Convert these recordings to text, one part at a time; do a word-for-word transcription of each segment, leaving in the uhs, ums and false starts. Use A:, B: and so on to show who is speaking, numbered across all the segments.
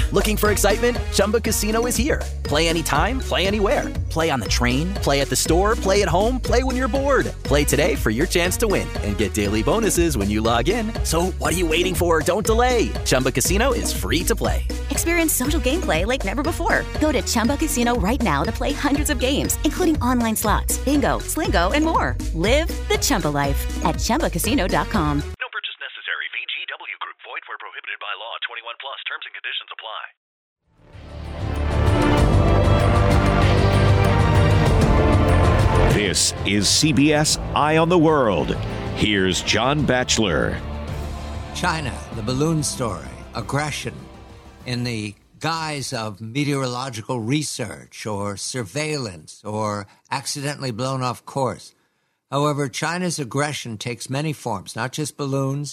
A: Looking for excitement? Chumba Casino is here. Play anytime, play anywhere. Play on the train, play at the store, play at home, play when you're bored. Play today for your chance to win and get daily bonuses when you log in. So what are you waiting for? Don't delay. Chumba Casino is free to play.
B: Experience social gameplay like never before. Go to Chumba Casino right now to play hundreds of games, including online slots, bingo, Slingo, and more. Live the Chumba life at Chumba Casino dot com.
C: No purchase necessary. V G W Group. Void where prohibited by law. twenty-one plus. Terms and conditions apply.
D: This is C B S Eye on the World. Here's John Batchelor.
E: China, the balloon story, aggression in the guise of meteorological research or surveillance or accidentally blown off course. However, China's aggression takes many forms, not just balloons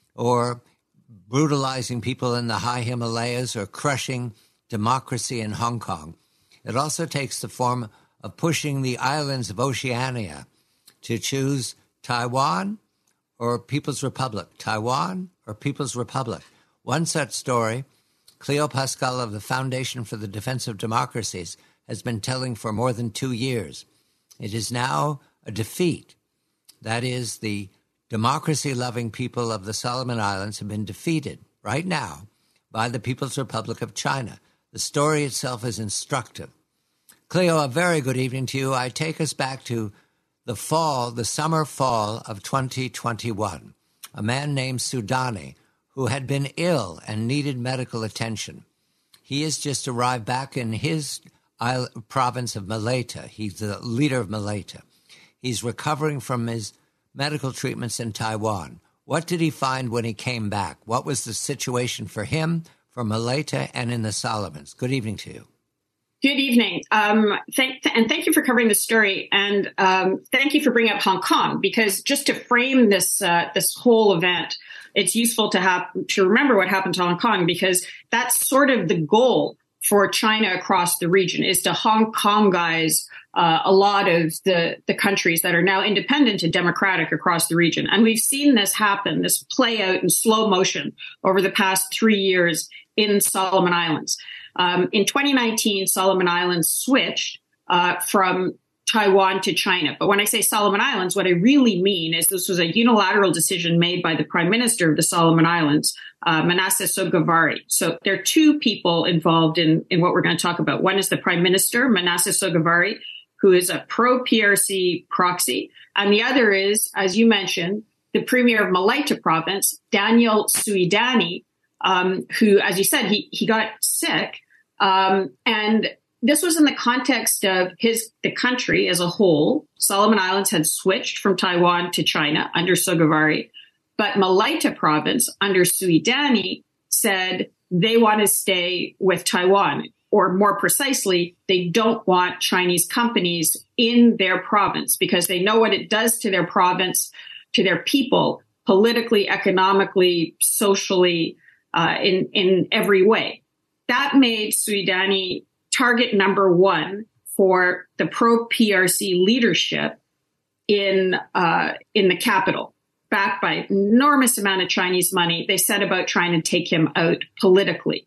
E: or brutalizing people in the high Himalayas or crushing democracy in Hong Kong. It also takes the form of pushing the islands of Oceania to choose Taiwan or People's Republic. Taiwan or People's Republic. One such story, Cleo Pascal of the Foundation for the Defense of Democracies has been telling for more than two years. It is now a defeat. That is, the democracy-loving people of the Solomon Islands have been defeated right now by the People's Republic of China. The story itself is instructive. Cleo, a very good evening to you. I take us back to the fall, the summer fall of twenty twenty-one. A man named Sudani, who had been ill and needed medical attention. He has just arrived back in his island, province of Malaita. He's the leader of Malaita. He's recovering from his medical treatments in Taiwan. What did he find when he came back? What was the situation for him, for Malaita, and in the Solomons? Good evening to you.
F: Good evening. Um, thank, and thank you for covering the story. And um, thank you for bringing up Hong Kong, because just to frame this uh, this whole event, it's useful to have to remember what happened to Hong Kong, because that's sort of the goal for China across the region, is to Hong Kongize uh, a lot of the, the countries that are now independent and democratic across the region. And we've seen this happen, this play out in slow motion over the past three years in Solomon Islands. Um, in twenty nineteen, Solomon Islands switched uh, from Taiwan to China. But when I say Solomon Islands, what I really mean is this was a unilateral decision made by the Prime Minister of the Solomon Islands, uh, Manasseh Sogavare. So there are two people involved in, in what we're going to talk about. One is the Prime Minister, Manasseh Sogavare, who is a pro-P R C proxy. And the other is, as you mentioned, the Premier of Malaita Province, Daniel Suidani, um, who, as you said, he, he got sick. Um, and this was in the context of his the country as a whole. Solomon Islands had switched from Taiwan to China under Sogavare, but Malaita Province under Suidani said they want to stay with Taiwan, or more precisely, they don't want Chinese companies in their province because they know what it does to their province, to their people, politically, economically, socially, uh, in in every way. That made Suidani target number one for the pro-P R C leadership in uh, in the capital, backed by enormous amount of Chinese money. They set about trying to take him out politically.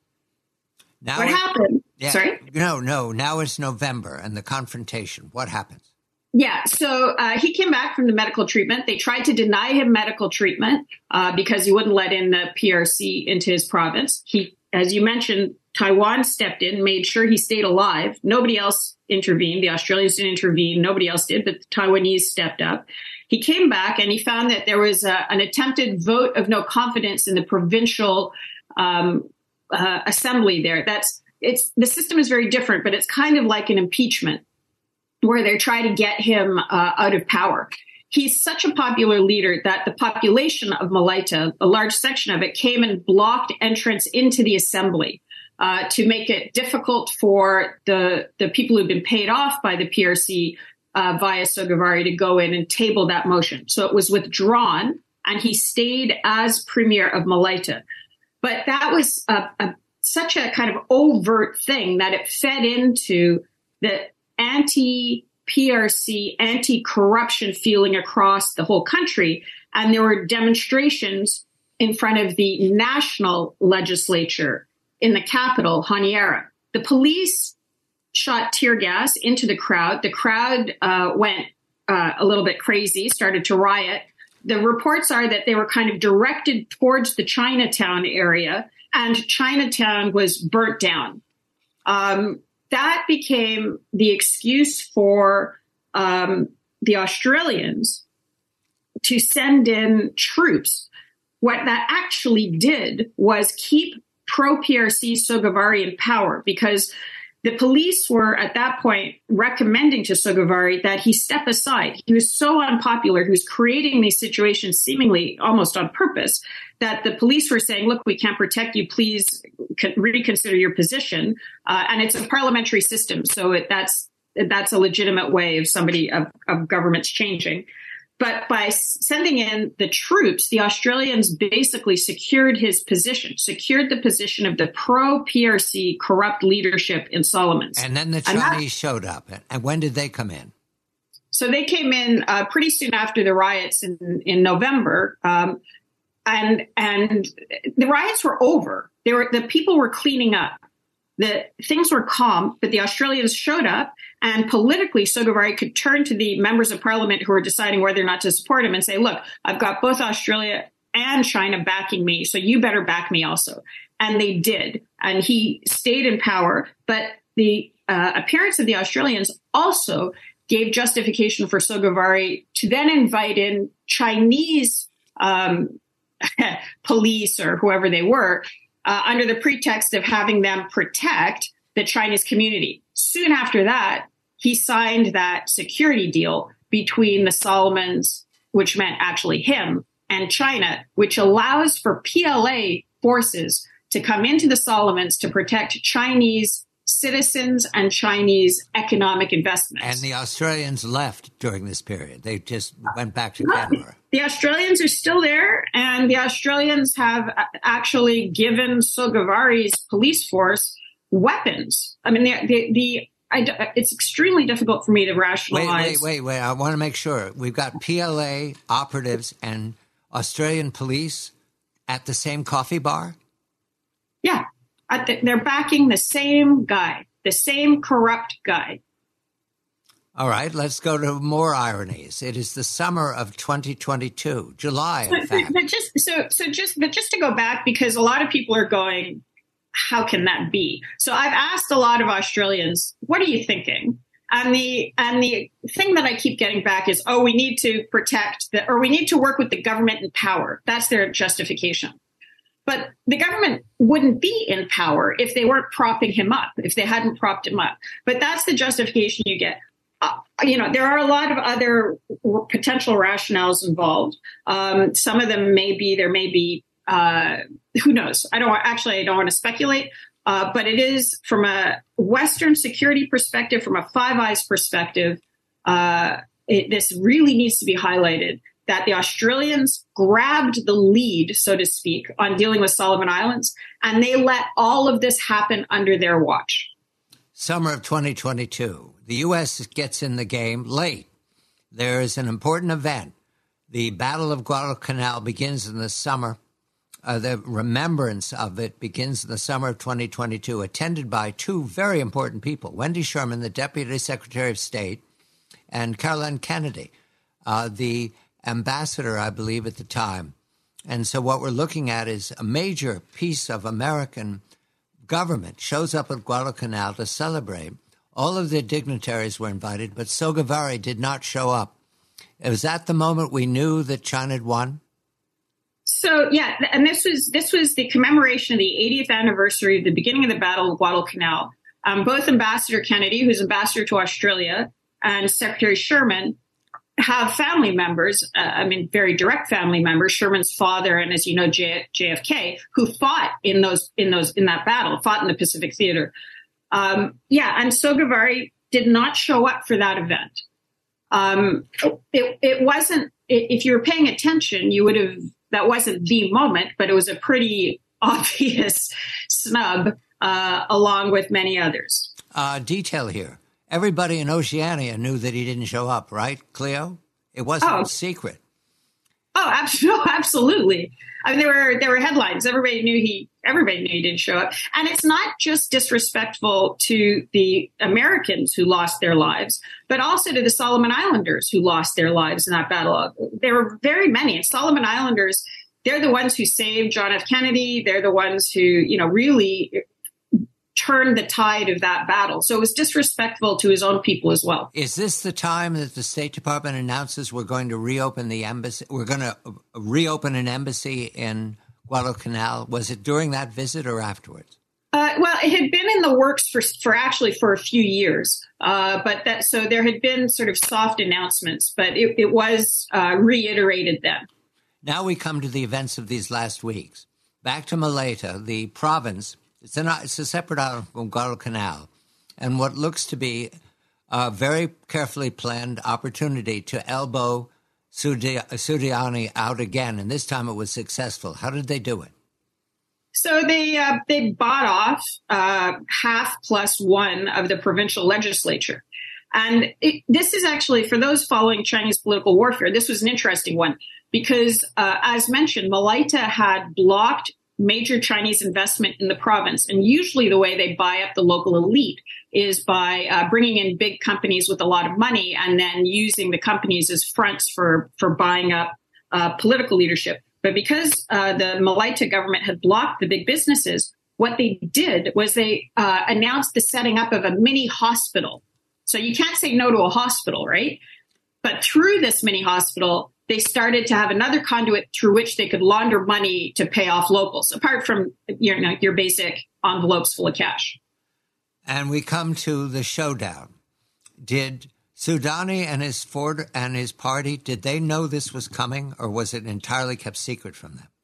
E: Now
F: what
E: it,
F: happened?
E: Yeah,
F: Sorry?
E: No, no. Now it's November and the confrontation. What happens?
F: Yeah, so uh, he came back from the medical treatment. They tried to deny him medical treatment uh, because he wouldn't let in the P R C into his province. He, as you mentioned, Taiwan stepped in, made sure he stayed alive. Nobody else intervened. The Australians didn't intervene. Nobody else did, but the Taiwanese stepped up. He came back and he found that there was a, an attempted vote of no confidence in the provincial um, uh, assembly there. That's it's the system is very different, but it's kind of like an impeachment where they're trying to get him uh, out of power. He's such a popular leader that the population of Malaita, a large section of it, came and blocked entrance into the assembly. Uh, to make it difficult for the the people who've been paid off by the P R C uh, via Sogavare to go in and table that motion. So it was withdrawn, and he stayed as Premier of Malaita. But that was a, a, such a kind of overt thing that it fed into the anti-P R C, anti-corruption feeling across the whole country. And there were demonstrations in front of the national legislature in the capital, Honiara. The police shot tear gas into the crowd. The crowd uh, went uh, a little bit crazy, started to riot. The reports are that they were kind of directed towards the Chinatown area, and Chinatown was burnt down. Um, that became the excuse for um, the Australians to send in troops. What that actually did was keep pro-P R C Sogavari in power, because the police were at that point recommending to Sogavari that he step aside. He was so unpopular. He was creating these situations seemingly almost on purpose that the police were saying, look, we can't protect you. Please reconsider your position. Uh, and it's a parliamentary system. So it, that's that's a legitimate way of somebody of, of governments changing. But by sending in the troops, the Australians basically secured his position, secured the position of the pro-P R C corrupt leadership in Solomons.
E: And then the Chinese that, showed up. And when did they come in?
F: So they came in uh, pretty soon after the riots in, in November. Um, and and the riots were over. They were the people were cleaning up. The things were calm, but the Australians showed up, and politically, Sogavari could turn to the members of parliament who were deciding whether or not to support him and say, look, I've got both Australia and China backing me, so you better back me also. And they did. And he stayed in power. But the uh, appearance of the Australians also gave justification for Sogavari to then invite in Chinese um, police or whoever they were, Uh, under the pretext of having them protect the Chinese community. Soon after that, he signed that security deal between the Solomons, which meant actually him, and China, which allows for P L A forces to come into the Solomons to protect Chinese citizens and Chinese economic investments.
E: And the Australians left during this period. They just went back to Canberra.
F: The Australians are still there, and the Australians have actually given Sogavari's police force weapons. I mean, the, the, the I, it's extremely difficult for me to rationalize.
E: Wait, wait, wait, wait. I want to make sure. We've got P L A operatives and Australian police at the same coffee bar?
F: Yeah. The, they're backing the same guy, the same corrupt guy.
E: All right, let's go to more ironies. It is the summer of twenty twenty-two, July, in
F: but,
E: fact.
F: But just so, so just, but just to go back, because a lot of people are going, how can that be? So I've asked a lot of Australians, what are you thinking? And the and the thing that I keep getting back is, oh, we need to protect the, or we need to work with the government in power. That's their justification. But the government wouldn't be in power if they weren't propping him up, if they hadn't propped him up. But that's the justification you get. Uh, you know, there are a lot of other potential rationales involved. Um, some of them may be, there may be, uh, who knows? I don't actually, I don't want to speculate. Uh, but it is from a Western security perspective, from a Five Eyes perspective, uh, it, this really needs to be highlighted. That the Australians grabbed the lead, so to speak, on dealing with Solomon Islands, and they let all of this happen under their watch.
E: Summer of twenty twenty-two. The U S gets in the game late. There is an important event. The Battle of Guadalcanal begins in the summer. Uh, the remembrance of it begins in the summer of twenty twenty-two, attended by two very important people, Wendy Sherman, the Deputy Secretary of State, and Caroline Kennedy, uh, the ambassador, I believe, at the time. And so what we're looking at is a major piece of American government shows up at Guadalcanal to celebrate. All of the dignitaries were invited, but Sogavari did not show up. It was at the moment we knew that China had won.
F: So, yeah, and this was this was the commemoration of the eightieth anniversary of the beginning of the Battle of Guadalcanal. Um, both Ambassador Kennedy, who's ambassador to Australia, and Secretary Sherman have family members, uh, I mean, very direct family members, Sherman's father, and as you know, J- JFK, who fought in those, in those, in that battle, fought in the Pacific Theater. Um, yeah. And Sogavari did not show up for that event. Um, it, it wasn't, if you were paying attention, you would have, that wasn't the moment, but it was a pretty obvious snub, uh, along with many others.
E: Uh, detail here. Everybody in Oceania knew that he didn't show up, right, Cleo? It wasn't
F: oh.
E: secret.
F: Oh, absolutely. I mean, there were there were headlines. Everybody knew he. Everybody knew he didn't show up, and it's not just disrespectful to the Americans who lost their lives, but also to the Solomon Islanders who lost their lives in that battle. There were very many. And Solomon Islanders, they're the ones who saved John F. Kennedy. They're the ones who, you know, really turned the tide of that battle. So it was disrespectful to his own people as well.
E: Is this the time that the State Department announces we're going to reopen the embassy? We're going to reopen an embassy in Guadalcanal. Was it during that visit or afterwards?
F: Uh, well, it had been in the works for for actually for a few years, uh, but that so there had been sort of soft announcements, but it, it was uh, reiterated then.
E: Now we come to the events of these last weeks. Back to Malaita, the province. It's a, it's a separate island from Guadalcanal, and what looks to be a very carefully planned opportunity to elbow Soudani out again, and this time it was successful. How did they do it?
F: So they uh, they bought off uh, half plus one of the provincial legislature. And it, this is actually, for those following Chinese political warfare, this was an interesting one because, uh, as mentioned, Malaita had blocked major Chinese investment in the province. And usually the way they buy up the local elite is by uh, bringing in big companies with a lot of money and then using the companies as fronts for, for buying up uh, political leadership. But because uh, the Malaita government had blocked the big businesses, what they did was they uh, announced the setting up of a mini hospital. So you can't say no to a hospital, right? But through this mini hospital, they started to have another conduit through which they could launder money to pay off locals, apart from you know, your basic envelopes full of cash.
E: And we come to the showdown. Did Soudani and his Ford and his party, did they know this was coming, or was it entirely kept secret from them?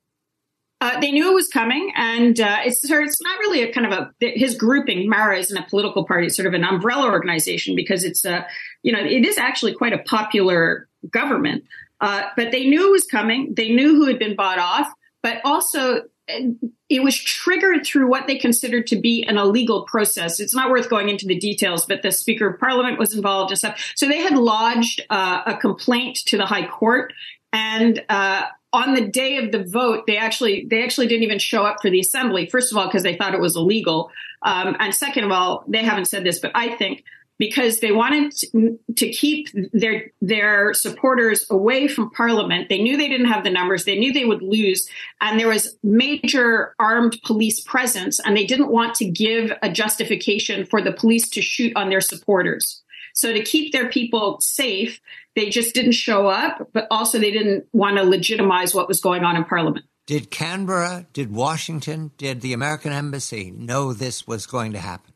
F: Uh, they knew it was coming, and uh, it's it's not really a kind of a his grouping. Mara isn't a political party; it's sort of an umbrella organization because it's a you know it is actually quite a popular government. Uh, but they knew it was coming. They knew who had been bought off, but also it was triggered through what they considered to be an illegal process. It's not worth going into the details, but the Speaker of Parliament was involved and stuff. So they had lodged uh, a complaint to the High Court, and uh, on the day of the vote, they actually they actually didn't even show up for the assembly. First of all, because they thought it was illegal, um, and second of all, they haven't said this, but I think because they wanted to keep their their supporters away from Parliament. They knew they didn't have the numbers. They knew they would lose. And there was major armed police presence. And they didn't want to give a justification for the police to shoot on their supporters. So to keep their people safe, they just didn't show up. But also they didn't want to legitimize what was going on in Parliament.
E: Did Canberra, did Washington, did the American Embassy know this was going to happen?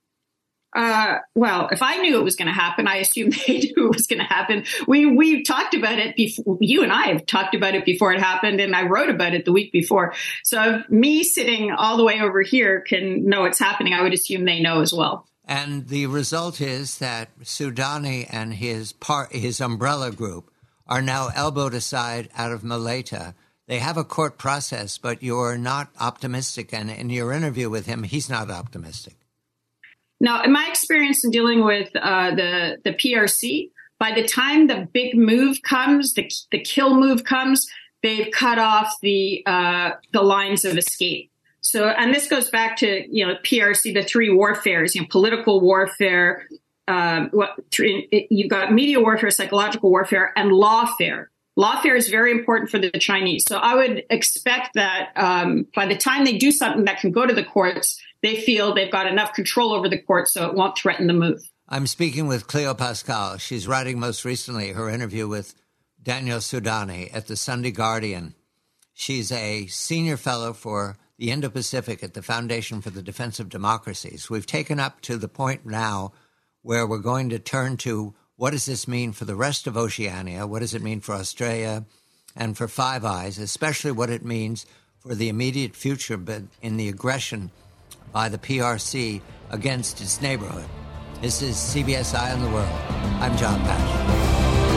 F: Uh, well, if I knew it was going to happen, I assumed they knew it was going to happen. We we talked about it before. You and I have talked about it before it happened, and I wrote about it the week before. So if me sitting all the way over here can know it's happening, I would assume they know as well.
E: And the result is that Soudani and his part, his umbrella group are now elbowed aside out of Malaita. They have a court process, but you're not optimistic. And in your interview with him, he's not optimistic.
F: Now, in my experience in dealing with uh, the, the P R C, by the time the big move comes, the, the kill move comes, they've cut off the uh, the lines of escape. So, and this goes back to, you know, P R C, the three warfares, you know, political warfare, um, what three, you've got media warfare, psychological warfare, and lawfare. Lawfare is very important for the Chinese. So I would expect that um, by the time they do something that can go to the courts, they feel they've got enough control over the court so it won't threaten the move.
E: I'm speaking with Cleo Pascal. She's writing most recently her interview with Daniel Soudani at the Sunday Guardian. She's a senior fellow for the Indo-Pacific at the Foundation for the Defense of Democracies. We've taken up to the point now where we're going to turn to what does this mean for the rest of Oceania? What does it mean for Australia and for Five Eyes, especially what it means for the immediate future but in the aggression by the P R C against its neighborhood. This is C B S Eye on the World. I'm John Patch.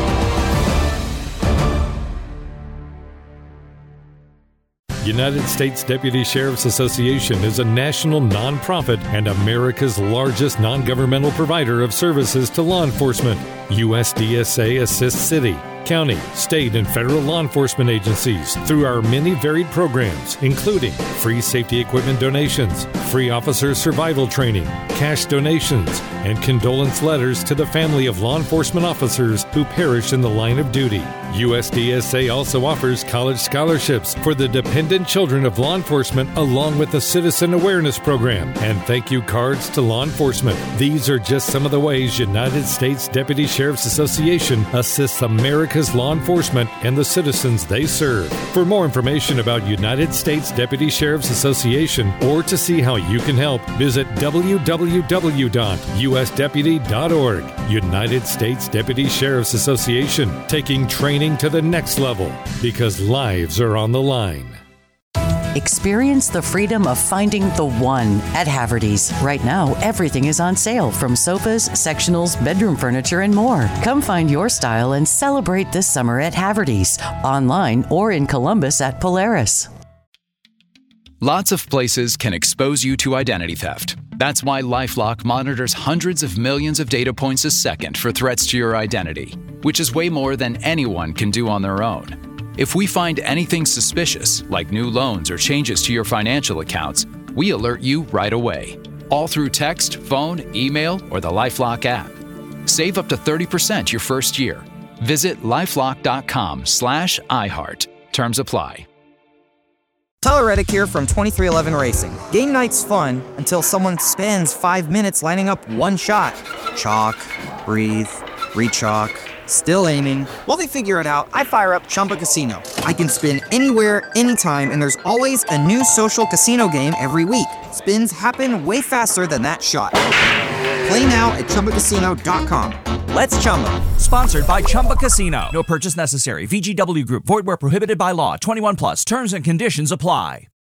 G: United States Deputy Sheriff's Association is a national nonprofit and America's largest non-governmental provider of services to law enforcement. U S D S A assists city, county, state, and federal law enforcement agencies through our many varied programs, including free safety equipment donations, free officer survival training, cash donations, and condolence letters to the family of law enforcement officers who perished in the line of duty. U S D S A also offers college scholarships for the dependent children of law enforcement, along with the Citizen Awareness Program and thank you cards to law enforcement. These are just some of the ways United States Deputy Sheriff's Association assists America's law enforcement and the citizens they serve. For more information about United States Deputy Sheriff's Association or to see how you can help, visit w w w dot u s deputy dot org. United States Deputy Sheriff's Association, taking training to the next level because lives are on the line.
H: Experience the freedom of finding the one at Haverty's. Right now, everything is on sale, from sofas, sectionals, bedroom furniture, and more. Come find your style and celebrate this summer at Haverty's, online or in Columbus at Polaris.
I: Lots of places can expose you to identity theft. That's why LifeLock monitors hundreds of millions of data points a second for threats to your identity, which is way more than anyone can do on their own. If we find anything suspicious, like new loans or changes to your financial accounts, we alert you right away, all through text, phone, email, or the LifeLock app. Save up to thirty percent your first year. Visit lifelock.com slash iHeart. Terms apply.
J: Tyler Reddick here from twenty-three eleven Racing. Game night's fun until someone spends five minutes lining up one shot. Chalk, breathe, re-chalk, still aiming. While they figure it out, I fire up Chumba Casino. I can spin anywhere, anytime, and there's always a new social casino game every week. Spins happen way faster than that shot. Play now at chumba casino dot com.
K: Let's Chumba. Sponsored by Chumba Casino. No purchase necessary. V G W Group. Void where prohibited by law. twenty-one plus. Terms and conditions apply.